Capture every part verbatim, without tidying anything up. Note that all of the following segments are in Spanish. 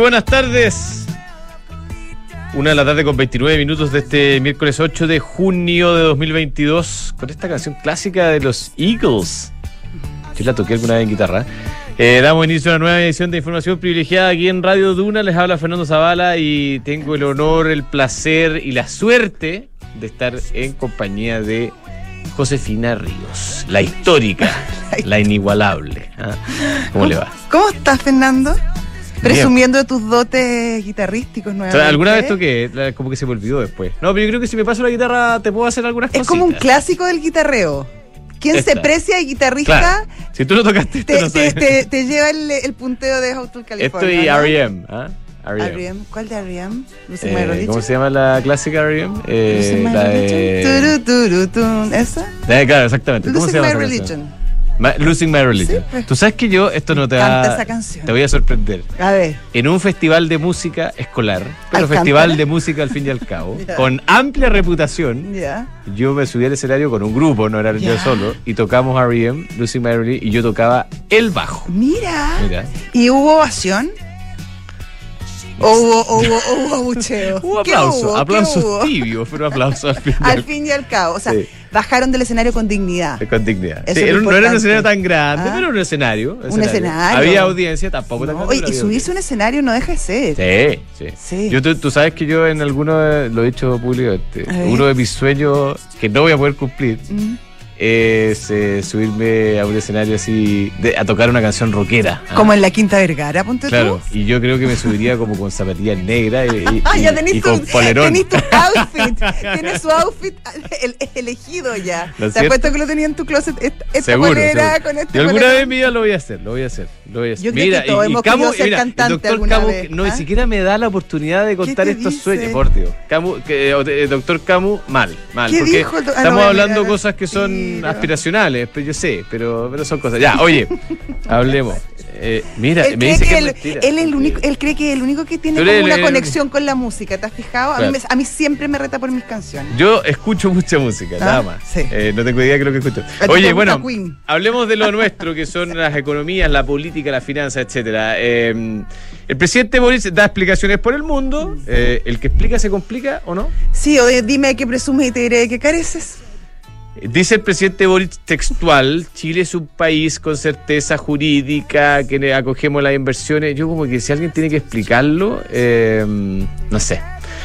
buenas tardes. Una de la tarde con veintinueve minutos de este miércoles ocho de junio de dos mil veintidós, con esta canción clásica de los Eagles. Yo la toqué alguna vez en guitarra. Eh, damos inicio a una nueva edición de Información Privilegiada aquí en Radio Duna. Les habla Fernando Zavala y tengo el honor, el placer y la suerte de estar en compañía de Josefina Ríos, la histórica, la inigualable. ¿Ah? ¿Cómo, ¿Cómo le va? ¿Cómo estás, Fernando? Presumiendo de tus dotes guitarrísticos nuevamente. O sea, alguna vez toqué, como que se me olvidó después. No, pero yo creo que si me paso la guitarra te puedo hacer algunas cosas. Es como un clásico del guitarreo. Quien Esta. se precia de guitarrista, claro. Si tú lo tocaste, te, no te, te, te lleva el, el punteo de Hotel California. Esto y ¿no? R E M, ¿ah? R E M. ¿Cuál de R E M? Losing eh, My Religion. ¿Cómo se llama la clásica R E M? Eh, Losing My la Religion. de... Turu, turu, tun. ¿Esa? Eh, claro, exactamente. ¿Cómo Losing se llama My esa Religion. canción? Ma Losing My Religion. Sí, pues. Tú sabes que yo, esto no te va Canta esa canción. Te voy a sorprender. A ver. En un festival de música escolar, pero Alcántara. Festival de música al fin y al cabo, yeah. con amplia reputación, yeah. yo me subí al escenario con un grupo, no era yeah. yo solo, y tocamos R E M, Losing My Religion, y yo tocaba el bajo. Mira. Mira. ¿Y hubo ovación? ¿O hubo, o hubo, o hubo bucheo? Hubo aplausos, aplausos tibios, pero aplausos al fin y al, al fin y al cabo. O sea, sí. bajaron del escenario con dignidad. Con dignidad. Sí, era un, no era un escenario tan grande, ¿Ah? pero un escenario. Un escenario. escenario. Había audiencia, tampoco no, tan grande. Oye, y subirse a un escenario no deja de ser. Sí, sí. sí. Yo, tú, tú sabes que yo en alguno, de, lo he dicho públicamente, uno de mis sueños que no voy a poder cumplir mm. es eh, subirme a un escenario así, de, a tocar una canción rockera. ¿Ah? Como en la Quinta Vergara, ponte claro, tú. y yo creo que me subiría como con zapatillas negras y, y, ah, ya y, y tu, con polerón. Tenés tu outfit, tienes su outfit el, elegido ya. ¿Te apuesto que lo tenía en tu closet? Esta, esta seguro, polera seguro. con este Y alguna polerón. vez mi vida lo voy a hacer, lo voy a hacer, lo voy a hacer. Yo mira, creo que todos y, hemos y Camu, ser mira, cantante el doctor alguna Camu, vez. no, ¿Ah? ni siquiera me da la oportunidad de contar estos dice? sueños, por Dios. Camu, que, eh, doctor Camu, mal, mal. ¿Qué porque dijo? Ah, estamos no, hablando mira, cosas que son mira. aspiracionales, pero yo sé, pero, pero son cosas. Ya, oye, hablemos. Eh, mira, él me dice que, que es él, mentira. él, es el único, él cree que es el único que tiene Tú como eres, una el, conexión el, con la música, ¿te has fijado? Claro. A, mí, a mí siempre me reta por mis canciones. Yo escucho mucha música, ¿Ah? nada más. Sí. Eh, no tengo idea de lo que escucho. Oye, bueno, hablemos de lo nuestro, que son las economías, la política, la finanza, etcétera. Eh, el presidente Boric da explicaciones por el mundo. Eh, ¿El que explica se complica o no? Sí, o de, dime de qué presumes y te diré de qué careces. Dice el presidente Boric textual: Chile es un país con certeza jurídica, que acogemos las inversiones. Yo como que si alguien tiene que explicarlo, eh, no sé.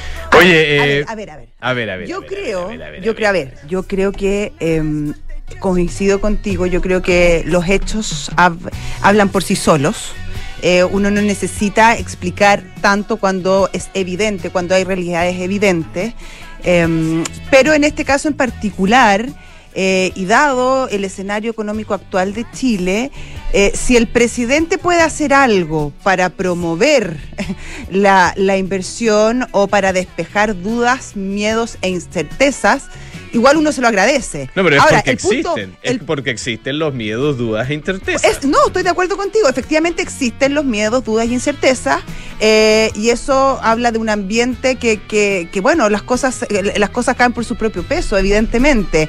Oye, eh, a, ver, a ver, a ver. A ver, a ver. Yo a ver, creo, a ver, a ver, yo creo, a ver, yo creo que eh, coincido contigo. Yo creo que los hechos hab- hablan por sí solos. Eh, uno no necesita explicar tanto cuando es evidente, cuando hay realidades evidentes. Eh, pero en este caso en particular, eh, y dado el escenario económico actual de Chile, eh, si el presidente puede hacer algo para promover la, la inversión o para despejar dudas, miedos e incertezas, igual uno se lo agradece. No, pero es Ahora, porque el punto, existen. el, es porque existen los miedos, dudas e incertezas. Es, no, estoy de acuerdo contigo. Efectivamente existen los miedos, dudas y incertezas. Eh, y eso habla de un ambiente que, que, que bueno, las cosas, las cosas caen por su propio peso, evidentemente.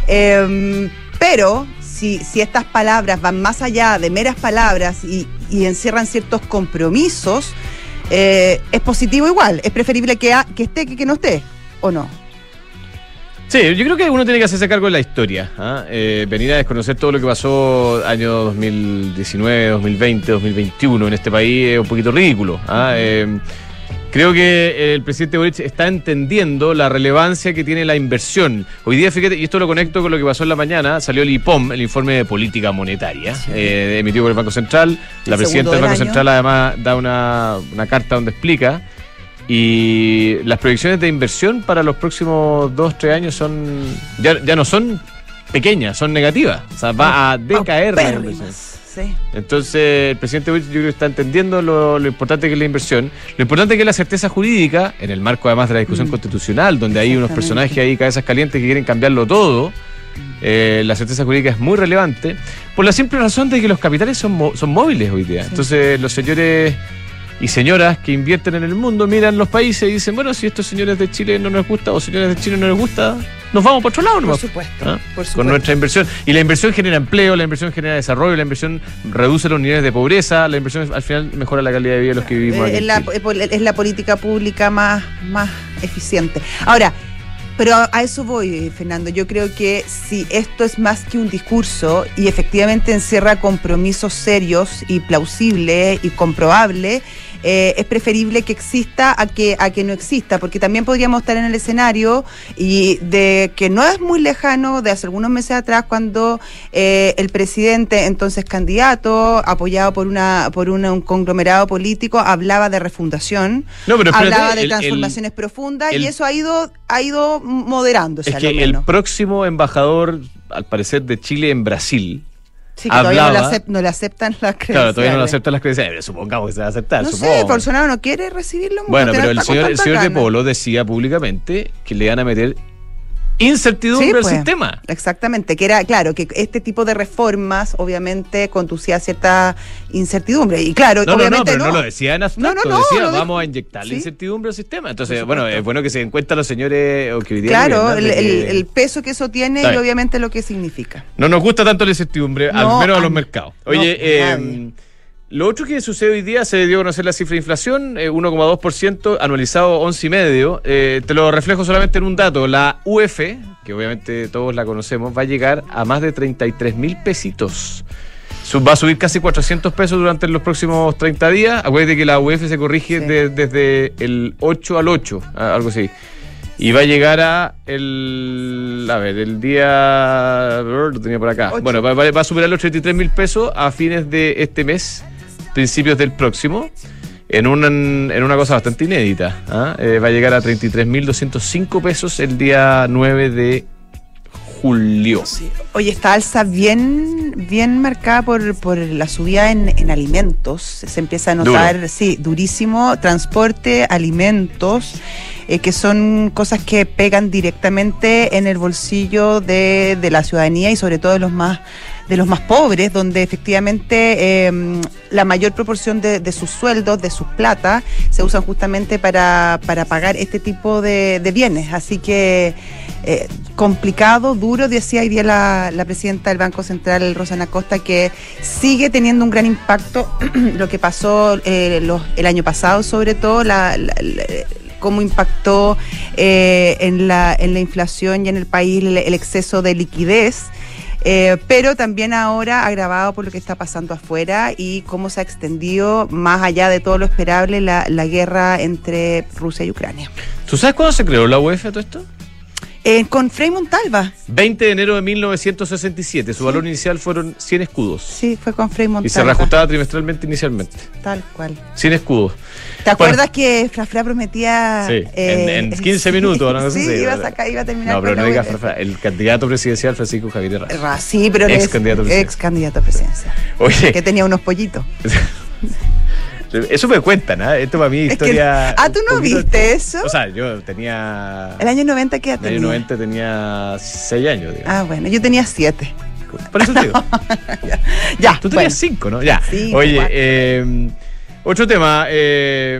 Eh, pero si, si estas palabras van más allá de meras palabras y, y encierran ciertos compromisos, eh, es positivo igual. Es preferible que, ha, que esté que que no esté, ¿o no? Sí, yo creo que uno tiene que hacerse cargo de la historia. ¿eh? Eh, venir a desconocer todo lo que pasó año dos mil diecinueve, dos mil veinte, dos mil veintiuno en este país es un poquito ridículo. ¿eh? Eh, creo que el presidente Boric está entendiendo la relevancia que tiene la inversión. Hoy día, fíjate, y esto lo conecto con lo que pasó en la mañana, salió el I P O M, el informe de política monetaria, sí. eh, emitido por el Banco Central. La presidenta del Banco año. Central además da una, una carta donde explica. Y las proyecciones de inversión para los próximos dos, tres años son ya, ya no son pequeñas, son negativas. O sea, va a decaer la inversión. Sí. Entonces, el presidente Boric yo creo que está entendiendo lo, lo importante que es la inversión, lo importante que es la certeza jurídica, en el marco además de la discusión mm. constitucional, donde hay unos personajes ahí, cabezas calientes, que quieren cambiarlo todo. Eh, la certeza jurídica es muy relevante, por la simple razón de que los capitales son, son móviles hoy día. Sí. Entonces, los señores y señoras que invierten en el mundo miran los países y dicen, bueno, si estos señores de Chile no nos gusta o señores de Chile no les gusta, nos vamos por otro lado, ¿no? Por supuesto, ¿Ah? por supuesto. Con nuestra inversión. Y la inversión genera empleo, la inversión genera desarrollo, la inversión reduce los niveles de pobreza, la inversión al final mejora la calidad de vida de los que vivimos aquí es, en la, Chile. es la política pública más, más eficiente. Ahora, pero a eso voy, Fernando. Yo creo que si esto es más que un discurso y efectivamente encierra compromisos serios y plausibles y comprobables, eh, es preferible que exista a que a que no exista, porque también podríamos estar en el escenario y de que no es muy lejano de hace algunos meses atrás cuando eh, el presidente, entonces candidato, apoyado por una por una, un conglomerado político, hablaba de refundación, no, pero espérate, hablaba de el, transformaciones el, profundas el, y eso ha ido ha ido moderándose. Es a que lo el menos. próximo embajador, al parecer, de Chile en Brasil, Sí, que hablaba, todavía no le, acep- no le aceptan las credenciales. claro, todavía no le aceptan las credenciales, supongamos que se va a aceptar, No supongo. sé, Bolsonaro no quiere recibirlo. Bueno, no pero el está con señor, el tanta señor de gana. Polo decía públicamente que le iban a meter incertidumbre Sí, al pues, sistema. Exactamente, que era, claro, que este tipo de reformas obviamente conducía a cierta incertidumbre. Y claro, No, no, obviamente no, pero no. no lo decía en abstracto, No, no, no, decía lo vamos dijo. a inyectarle Sí. incertidumbre al sistema. Por Entonces, supuesto. bueno, es bueno que se den cuenta los señores o que hoy día Claro, gobiernan el, de el- que el peso que eso tiene Está y bien. obviamente lo que significa. no nos gusta tanto la incertidumbre, No, al menos a los a- mercados. no, Oye, eh, nadie. lo otro que sucede hoy día, se dio a conocer la cifra de inflación, eh, uno coma dos por ciento, anualizado once coma cinco por ciento. Eh, te lo reflejo solamente en un dato. La U F, que obviamente todos la conocemos, va a llegar a más de treinta y tres mil pesitos. Sub- Va a subir casi cuatrocientos pesos durante los próximos treinta días. Acuérdate que la U F se corrige Sí. de- desde el ocho al ocho, ah, algo así. Y va a llegar a el... A ver, el día... Lo tenía por acá. Ocho. Bueno, va, va- va a superar los treinta y tres mil pesos a fines de este mes, principios del próximo, en una, en una cosa bastante inédita. ¿Ah? Eh, va a llegar a treinta y tres mil doscientos cinco pesos el día nueve de julio. Oye, esta alza bien, bien marcada por, por la subida en, en alimentos. Se empieza a notar, Duro. sí, durísimo. Transporte, alimentos, eh, que son cosas que pegan directamente en el bolsillo de, de la ciudadanía y sobre todo de los más de los más pobres, donde efectivamente eh, la mayor proporción de, de sus sueldos, de sus plata, se usan justamente para, para pagar este tipo de, de bienes. Así que eh, complicado, duro, decía hoy día la, la presidenta del Banco Central, Rosana Costa, que sigue teniendo un gran impacto lo que pasó eh, los, el año pasado, sobre todo la, la, la cómo impactó eh, en, la, en la inflación y en el país el, el exceso de liquidez. Eh, pero también ahora agravado por lo que está pasando afuera y cómo se ha extendido más allá de todo lo esperable la, la guerra entre Rusia y Ucrania. ¿Tú sabes cuándo se creó la U F todo esto? Eh, con Frei Montalva. veinte de enero de mil novecientos sesenta y siete. Su Sí. valor inicial fueron cien escudos. Sí, fue con Frei Montalva. Y se reajustaba trimestralmente inicialmente. Tal cual. cien escudos. ¿Te acuerdas que Frafra prometía... Sí, en, en quince sí, minutos, ¿no? Sí, sé si- iba, a sacar, iba a terminar No, pero con no la digas U F. Frafra, el candidato presidencial Francisco Javier Herrera. Ra- Sí, pero Ex es candidato presidencial. ex candidato presidencial. Oye, Que tenía unos pollitos. eso me cuentan, ¿ah? Esto para mí es Es que- historia. ah, ¿tú no un poquito- viste eso? O sea, yo tenía. El año noventa, ¿qué edad En el año tenía? noventa tenía seis años, digamos. Ah, bueno, yo tenía siete. Por eso te digo. Ya, Tú bueno. tenías cinco, ¿no? Ya. Sí, Oye, cuatro. eh, otro tema. Eh,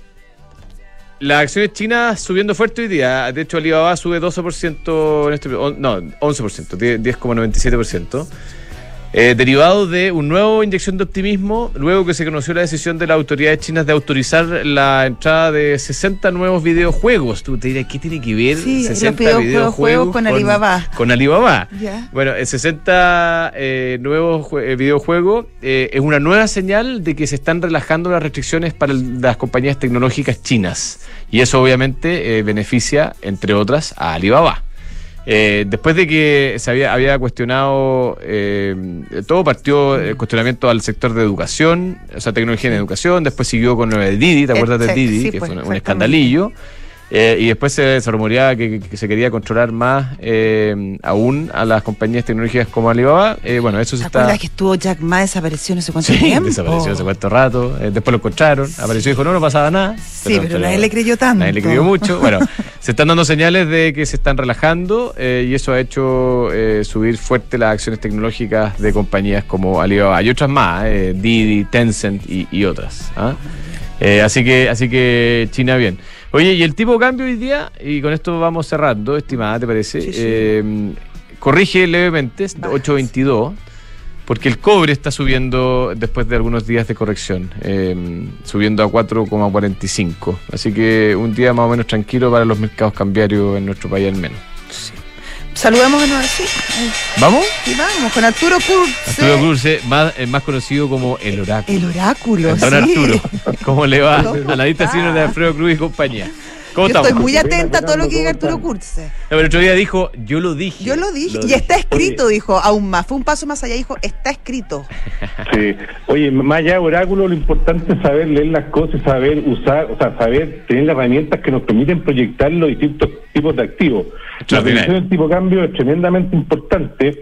las acciones chinas subiendo fuerte hoy día. De hecho, Alibaba sube doce por ciento en este. on- No, once por ciento, diez coma noventa y siete por ciento. Eh, derivado de una nueva inyección de optimismo, luego que se conoció la decisión de las autoridades chinas de autorizar la entrada de sesenta nuevos videojuegos. Tú te dirás, ¿qué tiene que ver Sí, los sesenta videojuegos videojuegos con Alibaba? Con Alibaba. Ya. Bueno, eh, sesenta eh, nuevos jue- eh, videojuegos eh, es una nueva señal de que se están relajando las restricciones para el- las compañías tecnológicas chinas. Y eso obviamente eh, beneficia, entre otras, a Alibaba. Eh, después de que se había, había cuestionado, eh, todo partió el cuestionamiento al sector de educación, o sea, tecnología en educación, después siguió con lo de Didi, ¿te acuerdas de Sí, Didi? sí, que pues, fue un, un exactamente. escandalillo. Eh, y después se, se rumoreaba que, que se quería controlar más eh, aún a las compañías tecnológicas como Alibaba. Eh, bueno, eso se ¿Te está... acuerdas que estuvo Jack Ma desapareció no sé cuánto Sí, tiempo? desapareció hace cuánto rato, eh, después lo encontraron, apareció y dijo, no, no pasaba nada. Sí, pero nadie le creyó tanto. Nadie le creyó mucho. Bueno, se están dando señales de que se están relajando eh, y eso ha hecho eh, subir fuerte las acciones tecnológicas de compañías como Alibaba y otras más, eh, Didi, Tencent y, y otras. ¿ah? Eh, así que, así que China bien. Oye, y el tipo de cambio hoy día, y con esto vamos cerrando, estimada, ¿te parece? Sí, sí. Eh, corrige levemente, ocho veintidós, porque el cobre está subiendo después de algunos días de corrección, eh, subiendo a cuatro coma cuarenta y cinco. Así que un día más o menos tranquilo para los mercados cambiarios en nuestro país al menos. Sí. Saludamos de nuevo, sí. ¿Vamos? Y vamos, con Arturo Kurz. Arturo Kurz, más, eh, más conocido como El Oráculo. El Oráculo, Don sí. Arturo, ¿cómo le va? ¿Cómo A la lista está? sino de Alfredo Cruz y compañía. ¿Cómo Yo estamos? estoy muy atenta a todo lo que diga Arturo Kurz. No, pero el otro día dijo, yo lo dije. Yo lo dije, Lo y dije. está escrito, dijo, aún más. Fue un paso más allá, dijo, está escrito. Sí. Oye, más allá de oráculo, lo importante es saber leer las cosas, saber usar, o sea, saber tener las herramientas que nos permiten proyectar los distintos tipos de activos. La predicción del tipo de cambio es tremendamente importante,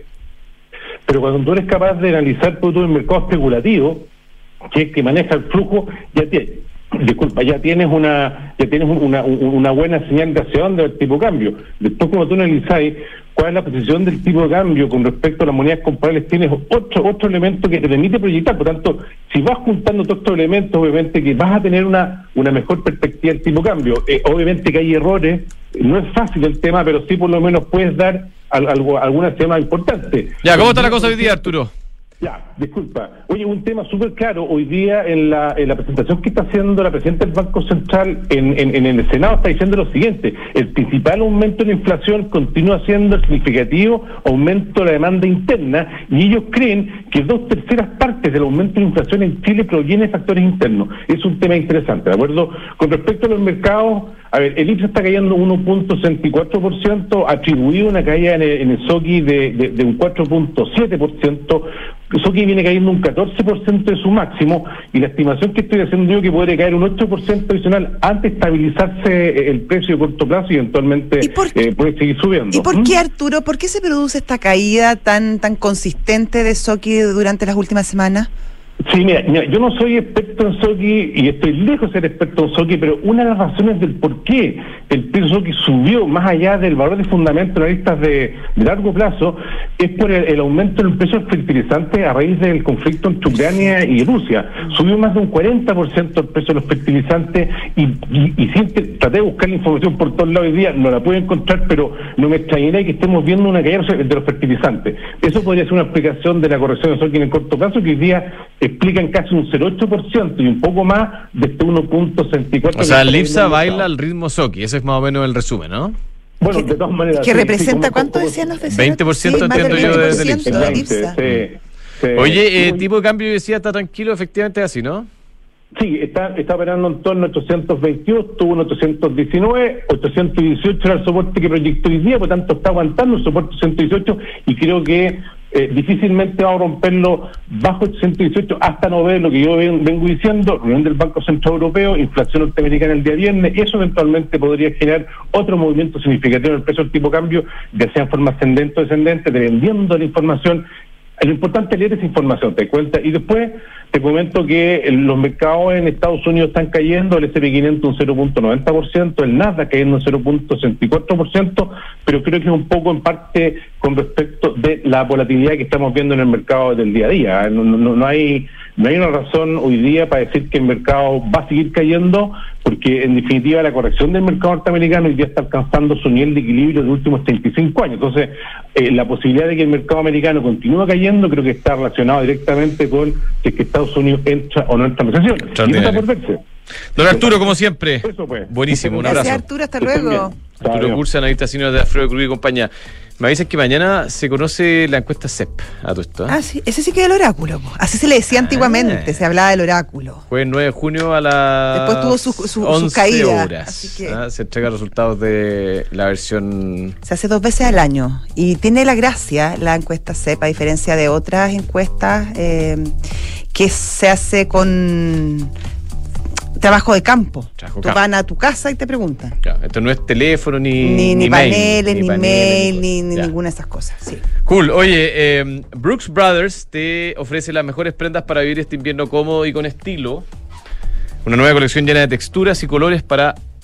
pero cuando tú eres capaz de analizar todo el mercado especulativo, que es que maneja el flujo, ya tienes, disculpa, ya tienes una, ya tienes una, una buena señal de hacia dónde va el tipo de cambio. Después, cuando tú analizáis cuál es la posición del tipo de cambio con respecto a las monedas comparables, tienes otro otro elemento que te permite proyectar. Por tanto, si vas juntando todos estos elementos, obviamente que vas a tener una una mejor perspectiva del tipo de cambio. Eh, obviamente que hay errores, no es fácil el tema, pero sí por lo menos puedes dar al, algo, algunas temas importantes. Ya, ¿cómo está la cosa hoy día, Arturo? Ya, disculpa. Oye, un tema súper claro. Hoy día en la, en la presentación que está haciendo la presidenta del Banco Central en, en, en el Senado está diciendo lo siguiente: el principal aumento de la inflación continúa siendo el significativo aumento de la demanda interna, y ellos creen que dos terceras partes del aumento de la inflación en Chile proviene de factores internos. Es un tema interesante, ¿de acuerdo? Con respecto a los mercados, a ver, el I P S A está cayendo uno punto sesenta y cuatro por ciento, atribuido una caída en el, en el SOCI de, de, de un cuatro punto siete por ciento. El SOCI viene cayendo un catorce por ciento de su máximo, y la estimación que estoy haciendo yo que podría caer un ocho por ciento adicional antes de estabilizarse el precio de corto plazo y eventualmente ¿Y por, eh, puede seguir subiendo. ¿Y por ¿Mm? qué, Arturo, por qué se produce esta caída tan, tan consistente de SOCI durante las últimas semanas? Sí, mira, mira, yo no soy experto en SOCI y estoy lejos de ser experto en SOCI, pero una de las razones del por qué el precio SOCI subió más allá del valor de fundamento de analistas de, de largo plazo es por el, el aumento del precio del fertilizante a raíz del conflicto entre Ucrania y Rusia. Subió más de un cuarenta por ciento el precio de los fertilizantes y, y, y siempre traté de buscar la información por todos lados hoy día, no la puedo encontrar, pero no me extrañaría que estemos viendo una caída de los fertilizantes. Eso podría ser una explicación de la corrección de SOCI en el corto plazo, que hoy día explican casi un cero punto ocho por ciento y un poco más de este uno punto sesenta y cuatro por ciento. O sea, el I P S A baila al ritmo SOCI, ese es más o menos el resumen, ¿no? Bueno, de todas maneras. ¿Que sí, representa sí, como- cuánto como- decían los vecinos? veinte por ciento Sí, más del entiendo yo veinte por desde el ciento del veinte, I P S A. sí, sí. Oye, eh, Sí, tipo de cambio, yo decía, está tranquilo, efectivamente es así, ¿no? Sí, está, está operando en torno a ochocientos veintidós, tuvo un ochocientos diecinueve, ochocientos dieciocho era el soporte que proyectó hoy día, por tanto está aguantando el soporte ochocientos dieciocho y creo que eh, difícilmente vamos a romperlo bajo ochocientos dieciocho hasta no ver lo que yo ven- vengo diciendo, reunión del Banco Central Europeo, inflación norteamericana el día viernes, eso eventualmente podría generar otro movimiento significativo en el precio del tipo de cambio, ya sea en forma ascendente o descendente, dependiendo de la información. Lo importante es leer esa información, te cuenta, y después te comento que los mercados en Estados Unidos están cayendo, el ese and pe quinientos un cero punto noventa por ciento, el Nasdaq cayendo un cero punto sesenta y cuatro por ciento, pero creo que es un poco en parte con respecto de la volatilidad que estamos viendo en el mercado del día a día. No, no, no hay no hay una razón hoy día para decir que el mercado va a seguir cayendo, porque en definitiva la corrección del mercado norteamericano hoy día está alcanzando su nivel de equilibrio de los últimos treinta y cinco años. Entonces, eh, la posibilidad de que el mercado americano continúe cayendo creo que está relacionado directamente con si es que Estados Unidos entra o no entra en recesión. Y eso está por verse. Don Arturo, como siempre, Eso pues. buenísimo, un Gracias, abrazo. Arturo, hasta Que estén luego. bien. Arturo Chao. Kurz, analista senior de Alfredo Cruz y compañía. Me dicen que mañana se conoce la encuesta C E P a todo esto, ¿eh? Ah, sí, ese sí que es el oráculo, po. Así se le decía antiguamente, Ah. se hablaba del oráculo. Jueves nueve de junio a las Después tuvo su- su- sus once caídas, horas. así que- ¿ah? Se entregan resultados de la versión. Se hace dos veces al año y tiene la gracia la encuesta C E P, a diferencia de otras encuestas eh, que se hace con trabajo de campo. Trabajo Tú campo. van a tu casa y te preguntan. Claro, esto no es teléfono ni. Ni, ni, mail, paneles, ni, paneles, mail, ni, cosas. ni Ya. ninguna de esas cosas. Sí. Cool. Oye, eh, Brooks Brothers te ofrece las mejores prendas para vivir este invierno cómodo y con estilo. Una nueva colección llena de texturas y colores para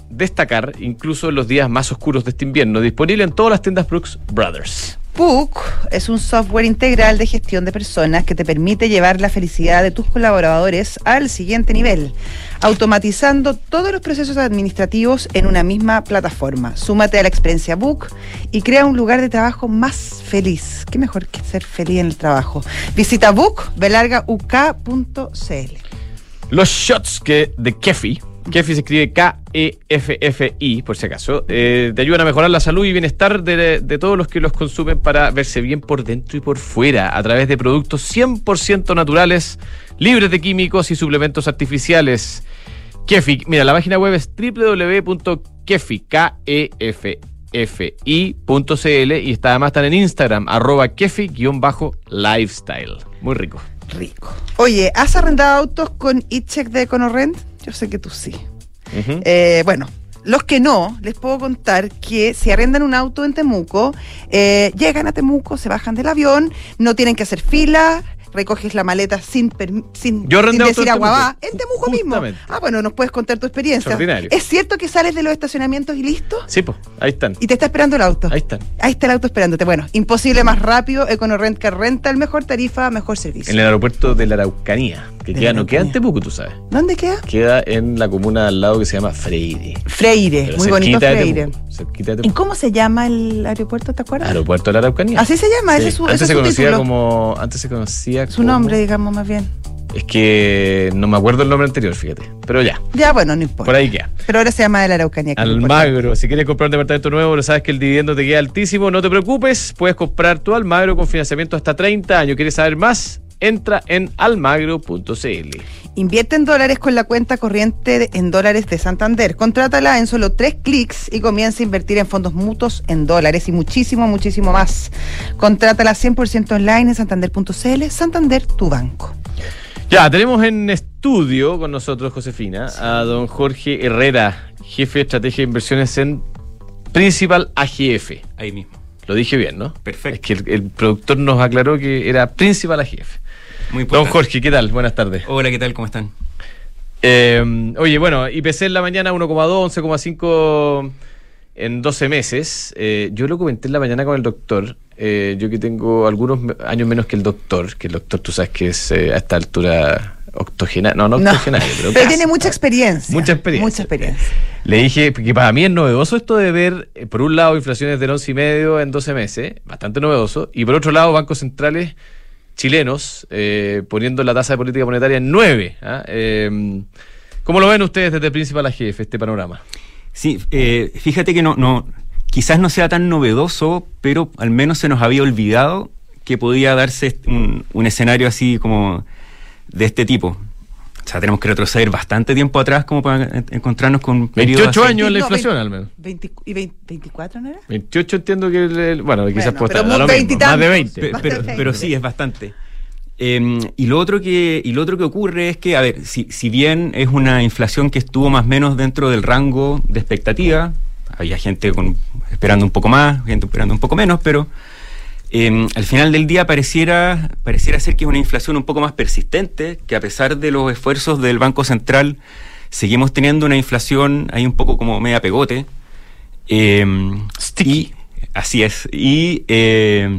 destacar incluso en los días más oscuros de este invierno. Disponible en todas las tiendas Brooks Brothers. Book es un software integral de gestión de personas que te permite llevar la felicidad de tus colaboradores al siguiente nivel, automatizando todos los procesos administrativos en una misma plataforma. Súmate a la experiencia Book y crea un lugar de trabajo más feliz. ¿Qué mejor que ser feliz en el trabajo? Visita book belarga u k punto c l. Los shots que de Kefi, Kefi se escribe K E F F I, por si acaso, eh, te ayudan a mejorar la salud y bienestar de, de todos los que los consumen para verse bien por dentro y por fuera, a través de productos cien por ciento naturales, libres de químicos y suplementos artificiales. Kefi, mira, la página web es doble u doble u doble u punto kefi punto c l y está, además están en Instagram, arroba kefi-lifestyle. Muy rico. Rico. Oye, ¿has arrendado autos con e-check de EconoRent? Yo sé que tú sí. Uh-huh. Eh, bueno, los que no, les puedo contar que si arrendan un auto en Temuco, eh, llegan a Temuco, se bajan del avión, no tienen que hacer fila, recoges la maleta sin, sin, Yo sin decir a Guabá, en Temuco mismo. Ah, bueno, nos puedes contar tu experiencia. ¿Es cierto que sales de los estacionamientos y listo? Sí, pues, ahí están. Y te está esperando el auto. Ahí están. Ahí está el auto esperándote. Bueno, imposible más rápido, EconoRent que renta, el mejor tarifa, mejor servicio. En el aeropuerto de la Araucanía, que queda, no queda en Temuco, tú sabes. ¿Dónde queda? Queda en la comuna al lado que se llama Freire. Freire, Pero muy bonito Freire. Cerquita de Temuco. ¿Y cómo se llama el aeropuerto, te acuerdas? Aeropuerto de la Araucanía. Así se llama, sí. ese es su Antes ese se es su conocía título. como Antes se conocía Su como... nombre, digamos, más bien. Es que no me acuerdo el nombre anterior, fíjate. Pero ya. Ya, bueno, no importa. Por ahí queda. Pero ahora se llama de la Araucanía. Almagro. Si quieres comprar un departamento nuevo, lo sabes que el dividendo te queda altísimo. No te preocupes, puedes comprar tu Almagro con financiamiento hasta treinta años. ¿Quieres saber más? Entra en almagro punto c l. Invierte en dólares con la cuenta corriente de, en dólares de Santander. Contrátala en solo tres clics y comienza a invertir en fondos mutuos en dólares y muchísimo, muchísimo más. Contrátala cien por ciento online en santander punto c l. Santander, tu banco. Ya, tenemos en estudio con nosotros, Josefina, sí, a don Jorge Herrera, jefe de estrategia de inversiones en Principal A G F. Ahí mismo. Lo dije bien, ¿no? Perfecto. Es que el, el productor nos aclaró que era Principal A G F. Muy importante. Don Jorge, ¿qué tal? Buenas tardes. Hola, ¿qué tal? ¿Cómo están? Eh, oye, bueno, I P C en la mañana uno coma dos, once coma cinco en doce meses. Eh, yo lo comenté en la mañana con el doctor. Eh, yo que tengo algunos años menos que el doctor, que el doctor tú sabes que es eh, a esta altura octogenario. No, no octogenario, no, pero, pero tiene mucha experiencia. Mucha experiencia. Mucha experiencia. Le dije que para mí es novedoso esto de ver, eh, por un lado, inflaciones del once y medio en doce meses, bastante novedoso, y por otro lado, bancos centrales chilenos eh, poniendo la tasa de política monetaria en nueve. ¿ah? Eh, ¿Cómo lo ven ustedes desde Principal A G F, este panorama? Sí, eh, fíjate que no, no, quizás no sea tan novedoso, pero al menos se nos había olvidado que podía darse un, un escenario así como de este tipo. O sea, tenemos que retroceder bastante tiempo atrás como para encontrarnos con veintiocho años en la inflación, no, veinte, al menos. veinte, ¿Y veinte, veinticuatro no era? veintiocho entiendo que, el, el, bueno, quizás bueno, puede estar lo mismo, más de veinte. Pero, pero, pero sí, es bastante. Eh, y, lo otro que, y lo otro que ocurre es que, a ver, si, si bien es una inflación que estuvo más o menos dentro del rango de expectativa, había gente con, esperando un poco más, gente esperando un poco menos, pero Eh, al final del día pareciera, pareciera ser que es una inflación un poco más persistente, que a pesar de los esfuerzos del Banco Central, seguimos teniendo una inflación ahí un poco como media pegote. Eh, y, así es. Y eh,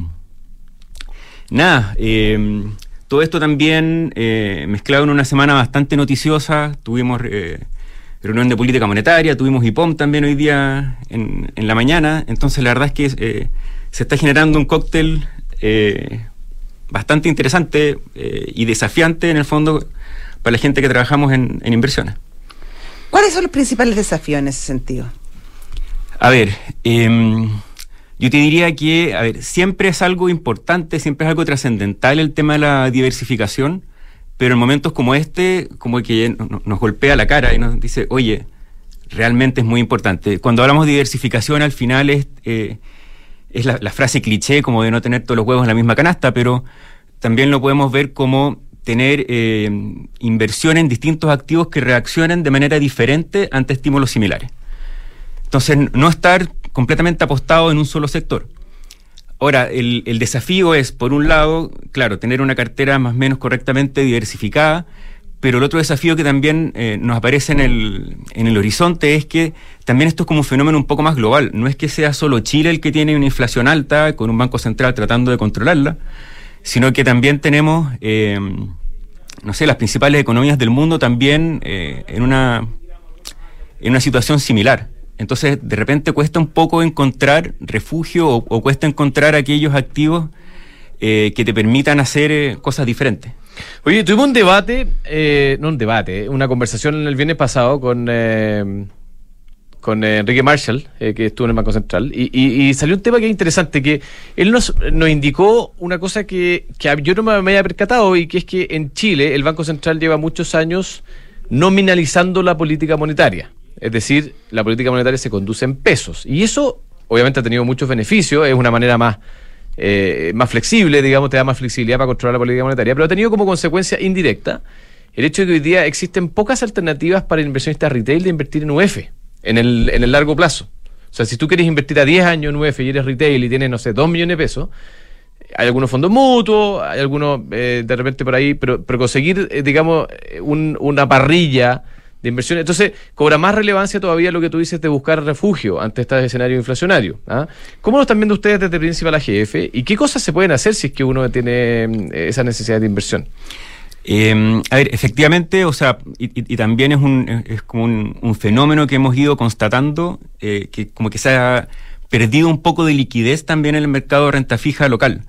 nada, eh, todo esto también eh, mezclado en una semana bastante noticiosa. Tuvimos eh, reunión de política monetaria, tuvimos I P O M también hoy día en, en la mañana. Entonces la verdad es que Eh, se está generando un cóctel eh, bastante interesante eh, y desafiante en el fondo para la gente que trabajamos en, en inversiones. ¿Cuáles son los principales desafíos en ese sentido? A ver, eh, yo te diría que a ver, siempre es algo importante, siempre es algo trascendental el tema de la diversificación, pero en momentos como este, como que nos golpea la cara y nos dice, oye, realmente es muy importante. Cuando hablamos de diversificación, al final es... Eh, Es la, la frase cliché como de no tener todos los huevos en la misma canasta, pero también lo podemos ver como tener eh, inversión en distintos activos que reaccionen de manera diferente ante estímulos similares. Entonces, no estar completamente apostado en un solo sector. Ahora, el, el desafío es, por un lado, claro, tener una cartera más o menos correctamente diversificada, pero el otro desafío que también eh, nos aparece en el, en el horizonte es que también esto es como un fenómeno un poco más global. No es que sea solo Chile el que tiene una inflación alta, con un Banco Central tratando de controlarla, sino que también tenemos, eh, no sé, las principales economías del mundo también eh, en una, en una situación similar. Entonces, de repente cuesta un poco encontrar refugio o, o cuesta encontrar aquellos activos eh, que te permitan hacer eh, cosas diferentes. Oye, tuvimos un debate, eh, no un debate, una conversación el viernes pasado con eh, con eh, Enrique Marshall, eh, que estuvo en el Banco Central, y, y, y salió un tema que es interesante, que él nos, nos indicó una cosa que, que yo no me había percatado, y que es que en Chile el Banco Central lleva muchos años nominalizando la política monetaria. Es decir, la política monetaria se conduce en pesos. Y eso, obviamente, ha tenido muchos beneficios. Es una manera más, eh, más flexible, digamos, te da más flexibilidad para controlar la política monetaria. Pero ha tenido como consecuencia indirecta el hecho de que hoy día existen pocas alternativas para inversionistas retail de invertir en U F en el, en el largo plazo. O sea, si tú quieres invertir a diez años en U F y eres retail y tienes, no sé, dos millones de pesos, hay algunos fondos mutuos, hay algunos eh, de repente por ahí, pero, pero conseguir, eh, digamos, un, una parrilla de inversiones. Entonces, cobra más relevancia todavía lo que tú dices de buscar refugio ante este escenario inflacionario. ¿Ah? ¿Cómo lo están viendo ustedes desde Principal A G F? ¿Y qué cosas se pueden hacer si es que uno tiene eh, esa necesidad de inversión? Eh, a ver, efectivamente, o sea, y, y, y también es un es como un, un fenómeno que hemos ido constatando, eh, que como que se ha perdido un poco de liquidez también en el mercado de renta fija local.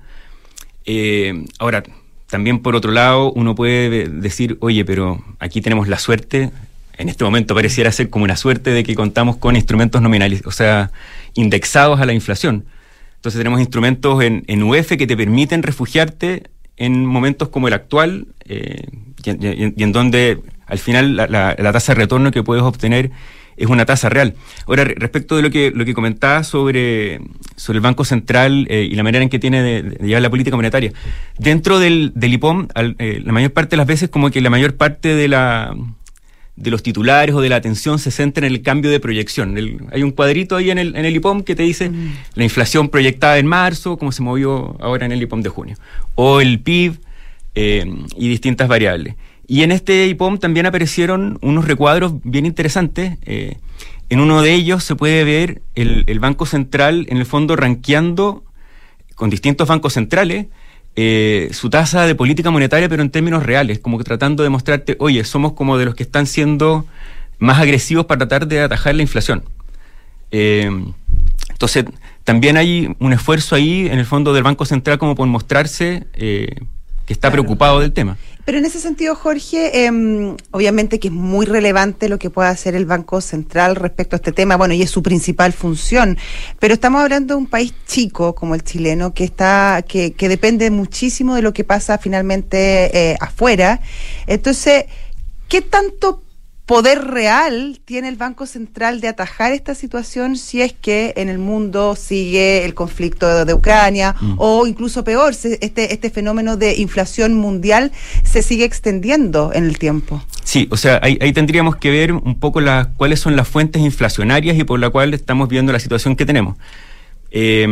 Eh, ahora, también por otro lado, uno puede decir, oye, pero aquí tenemos la suerte. En este momento pareciera ser como una suerte de que contamos con instrumentos nominales, o sea, indexados a la inflación. Entonces tenemos instrumentos en, en U F que te permiten refugiarte en momentos como el actual, eh, y, y, y en donde al final la, la, la tasa de retorno que puedes obtener es una tasa real. Ahora, respecto de lo que lo que comentaba sobre, sobre el Banco Central eh, y la manera en que tiene de, de llevar la política monetaria, dentro del, del I P O M, al, eh, la mayor parte de las veces como que la mayor parte de la de los titulares o de la atención se centra en el cambio de proyección. El, hay un cuadrito ahí en el, en el I P O M que te dice mm. la inflación proyectada en marzo, cómo se movió ahora en el I P O M de junio, o el P I B eh, y distintas variables. Y en este I P O M también aparecieron unos recuadros bien interesantes. Eh, en uno de ellos se puede ver el, el Banco Central, en el fondo, rankeando con distintos bancos centrales Eh, su tasa de política monetaria, pero en términos reales, como que tratando de mostrarte, oye, somos como de los que están siendo más agresivos para tratar de atajar la inflación. Eh, entonces, también hay un esfuerzo ahí, en el fondo, del Banco Central como por mostrarse eh, que está claro, preocupado del tema. Pero en ese sentido, Jorge, eh, obviamente que es muy relevante lo que pueda hacer el Banco Central respecto a este tema, bueno, y es su principal función, pero estamos hablando de un país chico como el chileno, que está que, que depende muchísimo de lo que pasa finalmente eh, afuera. Entonces, ¿qué tanto poder real tiene el Banco Central de atajar esta situación si es que en el mundo sigue el conflicto de, de Ucrania mm. o incluso peor, se, este este fenómeno de inflación mundial se sigue extendiendo en el tiempo? Sí, o sea, ahí, ahí tendríamos que ver un poco las cuáles son las fuentes inflacionarias y por la cual estamos viendo la situación que tenemos. Eh,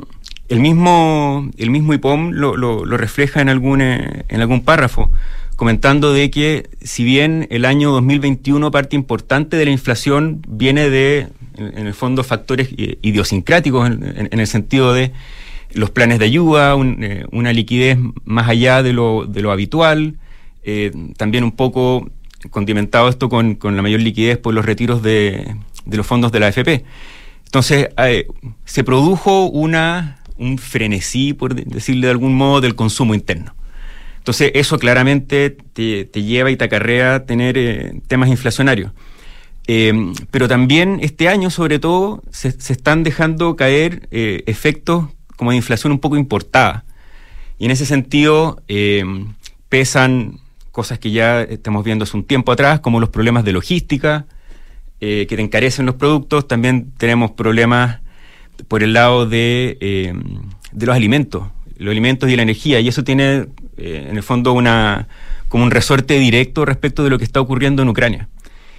el mismo el mismo I P O M lo, lo, lo refleja en algún eh, en algún párrafo, comentando de que si bien el año dos mil veintiuno parte importante de la inflación viene de, en, en el fondo, factores idiosincráticos, en, en, en el sentido de los planes de ayuda, un, eh, una liquidez más allá de lo, de lo habitual, eh, también un poco condimentado esto con, con la mayor liquidez por los retiros de, de los fondos de la A F P. Entonces, eh, se produjo una un frenesí, por decirle de algún modo, del consumo interno. Entonces, eso claramente te, te lleva y te acarrea tener eh, temas inflacionarios. Eh, pero también este año, sobre todo, se, se están dejando caer eh, efectos como de inflación un poco importada. Y en ese sentido, eh, pesan cosas que ya estamos viendo hace un tiempo atrás, como los problemas de logística, eh, que te encarecen los productos. También tenemos problemas por el lado de, eh, de los alimentos. los alimentos y la energía, y eso tiene eh, en el fondo una como un resorte directo respecto de lo que está ocurriendo en Ucrania.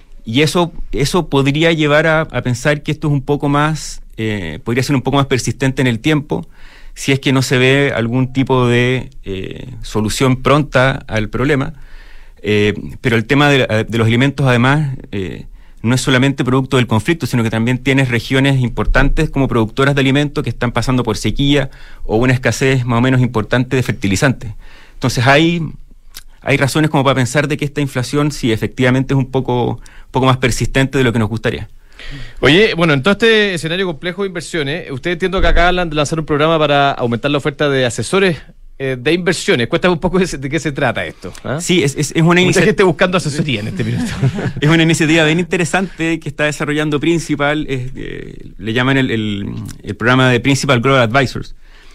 Y eso eso podría llevar a, a pensar que esto es un poco más, eh, podría ser un poco más persistente en el tiempo, si es que no se ve algún tipo de eh, solución pronta al problema. Eh, pero el tema de, de los alimentos, además, eh, no es solamente producto del conflicto, sino que también tienes regiones importantes como productoras de alimentos que están pasando por sequía o una escasez más o menos importante de fertilizantes. Entonces hay, hay razones como para pensar de que esta inflación sí efectivamente es un poco, poco más persistente de lo que nos gustaría. Oye, bueno, en todo este escenario complejo de inversiones, ustedes entiendo que acá de lanzar un programa para aumentar la oferta de asesores eh, de inversiones. Cuéntame un poco de, de qué se trata esto. ¿Ah? Sí, es, es, es una iniciativa. Mucha gente inicia- buscando asesoría en este minuto. Es una iniciativa bien interesante que está desarrollando Principal, es, eh, le llaman el, el, el programa de Principal Global Advisors.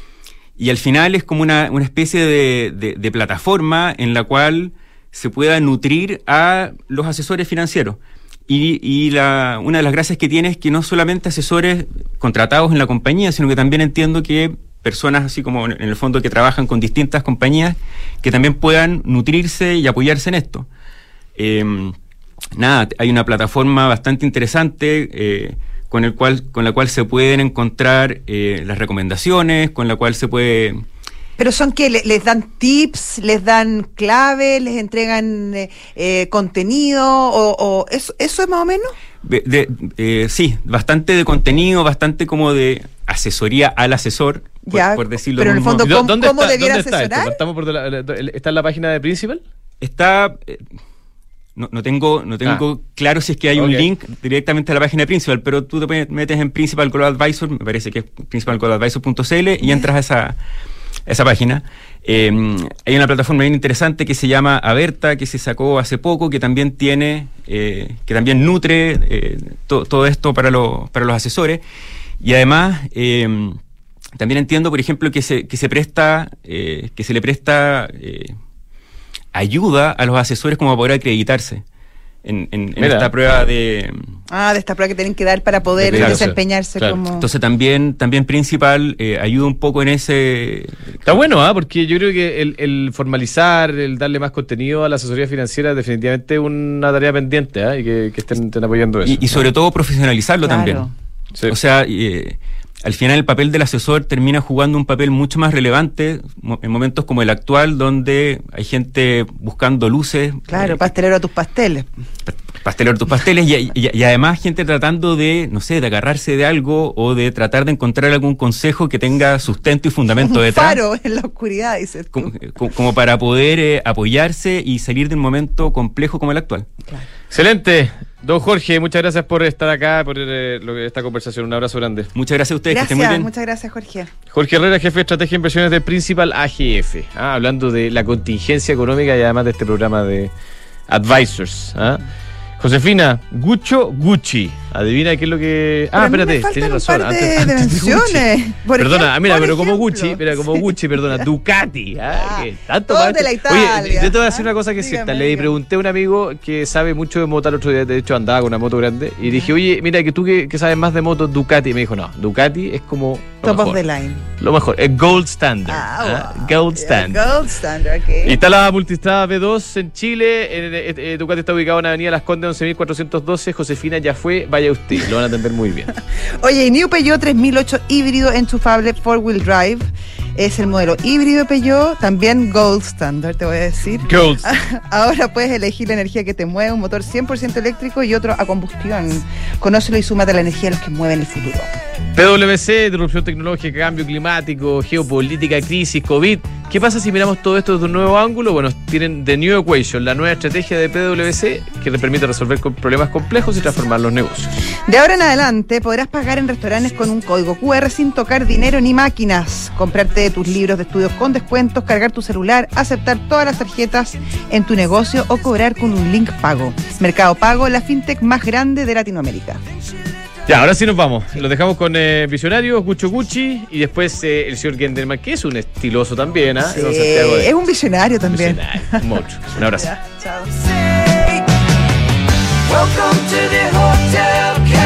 Y al final es como una, una especie de, de, de plataforma en la cual se pueda nutrir a los asesores financieros. Y, y la, una de las gracias que tiene es que no solamente asesores contratados en la compañía, sino que también entiendo que personas así como en el fondo que trabajan con distintas compañías que también puedan nutrirse y apoyarse en esto. Eh, nada, hay una plataforma bastante interesante eh, con el cual con la cual se pueden encontrar eh, las recomendaciones, con la cual se puede... ¿Pero son que les dan tips, les dan claves, les entregan eh, eh, contenido o, o eso, eso es más o menos? De, de, eh, sí, bastante de contenido, bastante como de asesoría al asesor, por, ya, por decirlo. pero en el mismo. fondo, ¿cómo, ¿Dónde cómo está, debiera ¿dónde está asesorar? esto? Partamos por de la, ¿está en la página de Principal? Está... Eh, No, no tengo, no tengo Ah. claro si es que hay Okay. un link directamente a la página de Principal, pero tú te metes en Principal Global Advisor, me parece que es principal global advisor punto c l, y entras a esa, esa página. Eh, hay una plataforma bien interesante que se llama Aberta, que se sacó hace poco, que también tiene, eh, que también nutre eh, to, todo esto para, lo, para los asesores. Y además, eh, también entiendo, por ejemplo, que se, que se presta, eh, que se le presta... Eh, ayuda a los asesores como a poder acreditarse en, en, en esta prueba de... Ah, de esta prueba que tienen que dar para poder Claro, desempeñarse claro. como... Entonces también, también Principal eh, ayuda un poco en ese... Está bueno, ¿ah? Porque yo creo que el, el formalizar, el darle más contenido a la asesoría financiera es definitivamente una tarea pendiente, ¿ah? Y que, que estén, estén apoyando eso. Y, y sobre todo profesionalizarlo Claro. también. Sí. O sea, eh, al final el papel del asesor termina jugando un papel mucho más relevante mo- en momentos como el actual, donde hay gente buscando luces. Claro, eh, pastelero a tus pasteles. pastelero tus pasteles y, y, y además gente tratando de, no sé, de agarrarse de algo o de tratar de encontrar algún consejo que tenga sustento y fundamento Un detrás. faro en la oscuridad, dices tú. Como, como- como para poder eh, apoyarse y salir de un momento complejo como el actual. Claro. Excelente. Don Jorge, muchas gracias por estar acá, por eh, lo que- esta conversación. Un abrazo grande. Muchas gracias a ustedes, que estén muy Gracias, bien. muchas gracias, Jorge. Jorge Herrera, jefe de estrategia de inversiones de Principal A G F, ¿ah? Hablando de la contingencia económica y además de este programa de Advisors. ¿Ah? Josefina, Guccio Gucci. Adivina qué es lo que. Ah, Pero a mí me espérate, tienes faltan razón. un par de Antes- antes de Gucci. menciones. Por Perdona, ejemplo- mira, por pero como ejemplo. Gucci, mira, como Gucci, perdona, Ducati. ¿Ah? Ah, ¿Qué? Tanto todos para de la esto? Italia, Oye, yo te voy a decir ¿ah? una cosa que es Dígame, cierta. Le dígame. pregunté a un amigo que sabe mucho de moto el otro día, de hecho andaba con una moto grande, y dije, oye, mira, que tú que, que sabes más de motos, Ducati. Y me dijo, no, Ducati es como. Lo Top of mejor. the line. Lo mejor, es Gold Standard. Ah, ¿ah? wow. Gold Yeah, Standard. Gold Standard, ok. Y está la Multistrada B dos en Chile. En, eh, eh, Ducati está ubicado en Avenida Las Condes once mil cuatrocientos doce. Josefina ya fue, vaya usted. Lo van a atender muy bien. Oye, y New Peugeot tres mil ocho híbrido enchufable four wheel drive. Es el modelo híbrido Peugeot, también Gold Standard, te voy a decir. Gold. Ahora puedes elegir la energía que te mueve, un motor cien por ciento eléctrico y otro a combustión. Conócelo y súmate a la energía de los que mueven el futuro. P W C, disrupción tecnológica, cambio climático, geopolítica, crisis, COVID. ¿Qué pasa si miramos todo esto desde un nuevo ángulo? Bueno, tienen The New Equation, la nueva estrategia de P W C que te permite resolver con problemas complejos y transformar los negocios. De ahora en adelante podrás pagar en restaurantes con un código Q R sin tocar dinero ni máquinas, comprarte tus libros de estudios con descuentos, cargar tu celular, aceptar todas las tarjetas en tu negocio o cobrar con un link pago. Mercado Pago, la fintech más grande de Latinoamérica. Ya, ahora sí nos vamos. Los dejamos con eh, Visionarios, Guccio Gucci y después eh, el señor Gendelman, que es un estiloso también, ¿ah? Sí, Don Santiago de- es un visionario también. Visionario, un monstruo. Un abrazo. Ya, chao. Welcome to the Hotel